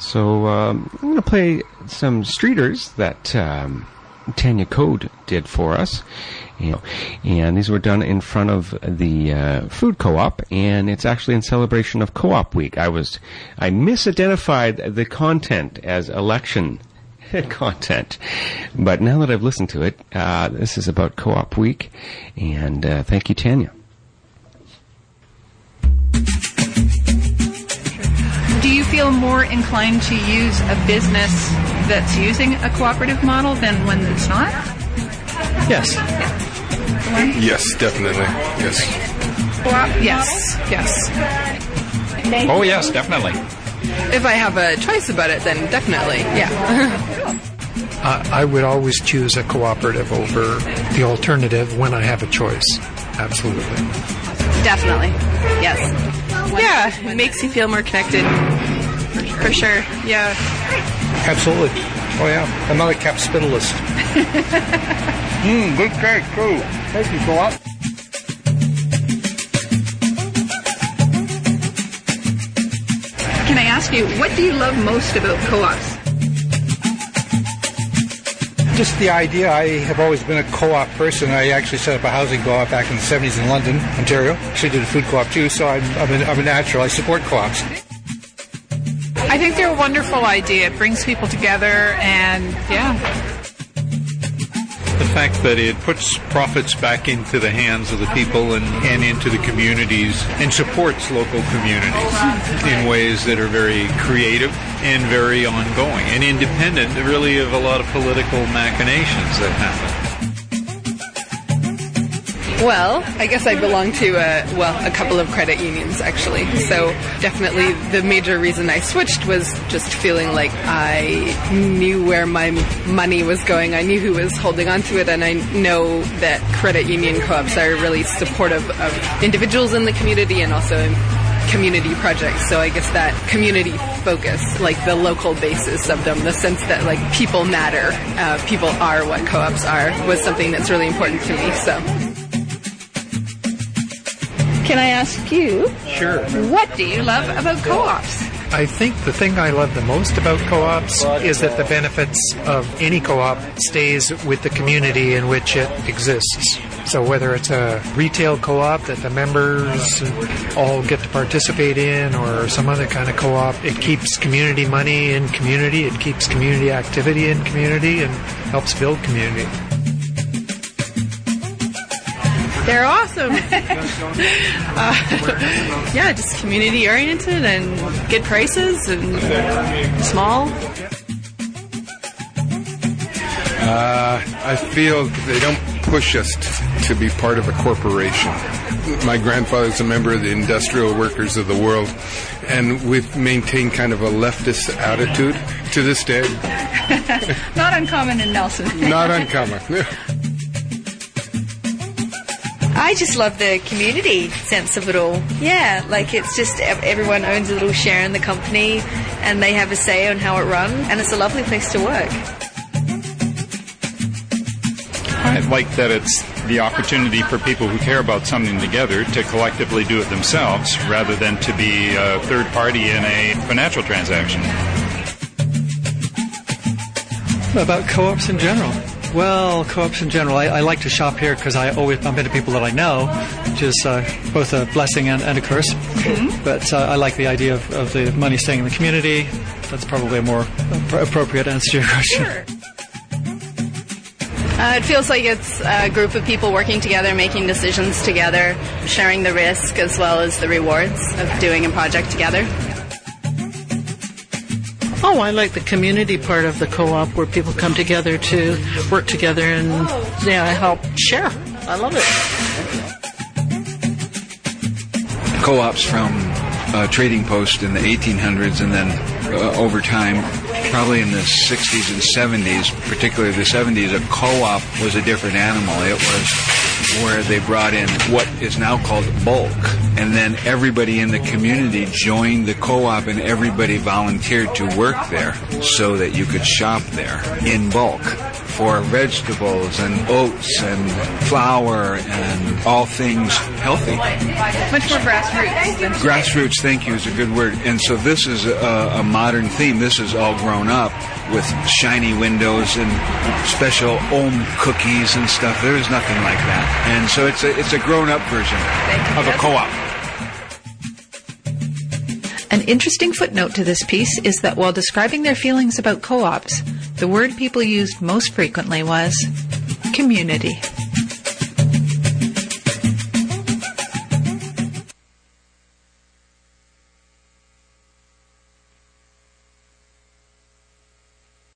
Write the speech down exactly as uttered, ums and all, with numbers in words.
So um, I'm going to play some streeters that um, Tanya Code did for us. You know, and these were done in front of the uh, food co-op, and it's actually in celebration of Co-op Week. I was, I misidentified the content as election content, but now that I've listened to it, uh, this is about Co-op Week, and uh, thank you, Tanya. Do you feel more inclined to use a business that's using a cooperative model than one that's not? Yes. Yes, definitely. Yes. Co-op? Yes. Yes. Oh, yes, definitely. If I have a choice about it, then definitely, yeah. uh, I would always choose a cooperative over the alternative when I have a choice. Absolutely. Definitely. Yes. Yeah, it makes you feel more connected. For sure. Yeah. Absolutely. Oh, yeah. I'm not a capitalist. Mmm, good cake, too. Thank you, Co-op. Can I ask you, what do you love most about co-ops? Just the idea. I have always been a co-op person. I actually set up a housing co-op back in the seventies in London, Ontario. Actually did a food co-op, too, so I'm, I'm, a, I'm a natural. I support co-ops. I think they're a wonderful idea. It brings people together, and, yeah. The fact that it puts profits back into the hands of the people and, and into the communities and supports local communities in ways that are very creative and very ongoing and independent, really, of a lot of political machinations that happen. Well, I guess I belong to, a, well, a couple of credit unions, actually. So definitely the major reason I switched was just feeling like I knew where my money was going. I knew who was holding on to it, and I know that credit union co-ops are really supportive of individuals in the community and also in community projects. So I guess that community focus, like the local basis of them, the sense that like people matter, uh, people are what co-ops are, was something that's really important to me. So. Can I ask you? Sure. What do you love about co-ops? I think the thing I love the most about co-ops is that the benefits of any co-op stays with the community in which it exists. So whether it's a retail co-op that the members all get to participate in or some other kind of co-op, it keeps community money in community, it keeps community activity in community, and helps build community. They're awesome. uh, yeah, just community oriented and good prices and small. Uh, I feel they don't push us t- to be part of a corporation. My grandfather's a member of the Industrial Workers of the World, and we've maintained kind of a leftist attitude to this day. Not uncommon in Nelson. Not uncommon. I just love the community sense of it all. Yeah, like it's just everyone owns a little share in the company and they have a say on how it runs, and it's a lovely place to work. I like that it's the opportunity for people who care about something together to collectively do it themselves rather than to be a third party in a financial transaction. About co-ops in general. Well, co-ops in general, I, I like to shop here because I always bump into people that I know, which is uh, both a blessing and, and a curse. Mm-hmm. But uh, I like the idea of, of the money staying in the community. That's probably a more appropriate answer to your question. Sure. Uh, it feels like it's a group of people working together, making decisions together, sharing the risk as well as the rewards of doing a project together. Oh, I like the community part of the co-op where people come together to work together and yeah, help share. I love it. Co-ops from uh, Trading Post in the eighteen hundreds and then uh, over time, probably in the sixties and seventies, particularly the seventies, a co-op was a different animal. It was where they brought in what is now called bulk, and then everybody in the community joined the co-op and everybody volunteered to work there so that you could shop there in bulk for vegetables and oats and flour and all things healthy. Much more grassroots than Grassroots, thank you, is a good word. And so this is a, a modern theme. This is all grown up with shiny windows and special Ohm cookies and stuff. There is nothing like that. And so it's a, it's a grown-up version of a co-op. An interesting footnote to this piece is that while describing their feelings about co-ops, the word people used most frequently was community.